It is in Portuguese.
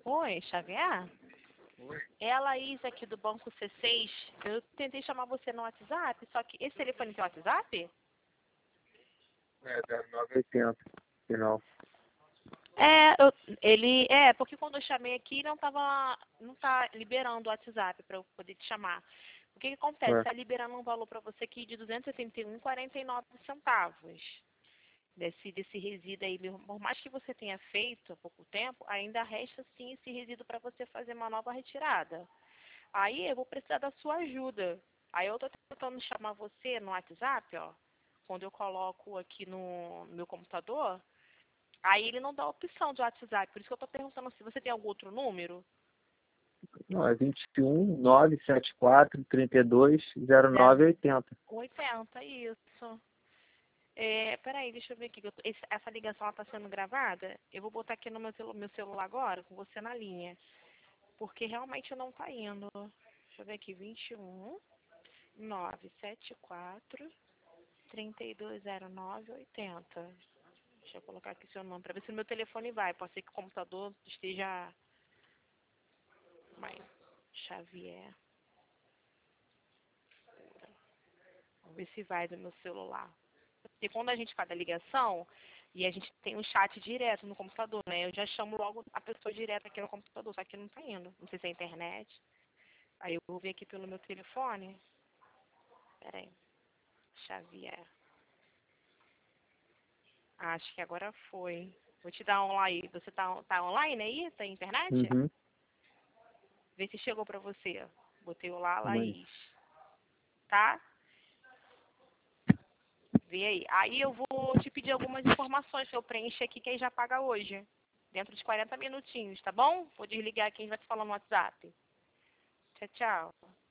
Oi, Xavier? Oi? É a Laís aqui do Banco C6. Eu tentei chamar você no WhatsApp, só que esse telefone tem WhatsApp? É, 0980, final. Porque quando eu chamei aqui não tá liberando o WhatsApp para eu poder te chamar. O que acontece? Ué, Está liberando um valor para você aqui de R$ 271,49 desse resíduo aí. Por mais que você tenha feito há pouco tempo, ainda resta sim esse resíduo para você fazer uma nova retirada. Aí eu vou precisar da sua ajuda. Aí eu tô tentando chamar você no WhatsApp, ó. Quando eu coloco aqui no meu computador, aí ele não dá a opção de WhatsApp. Por isso que eu tô perguntando se você tem algum outro número. não, é 21 974 32 0980. 80, isso. Peraí, deixa eu ver aqui. Essa ligação está sendo gravada. Eu vou botar aqui no meu celular agora, com você na linha. Porque realmente não tá indo. Deixa eu ver aqui. 21 974 320980. Deixa eu colocar aqui seu nome para ver se o meu telefone vai. Pode ser que o computador esteja. Vai. Xavier. Vamos ver se vai do meu celular. Porque quando a gente faz a ligação e a gente tem um chat direto no computador, né? Eu já chamo logo a pessoa direto aqui no computador, só que não tá indo. Não sei se é a internet. Aí eu vou ver aqui pelo meu telefone. Pera aí. Xavier. Acho que agora foi. Vou te dar online. Você tá online aí? Tá na internet? Uhum. Vê se chegou pra você. Botei o lá, Mas, Laís. Tá? Vê aí. Aí eu vou te pedir algumas informações que eu preencho aqui que aí já paga hoje. Dentro de 40 minutinhos, tá bom? Vou desligar aqui, a gente vai te falar no WhatsApp. Tchau, tchau.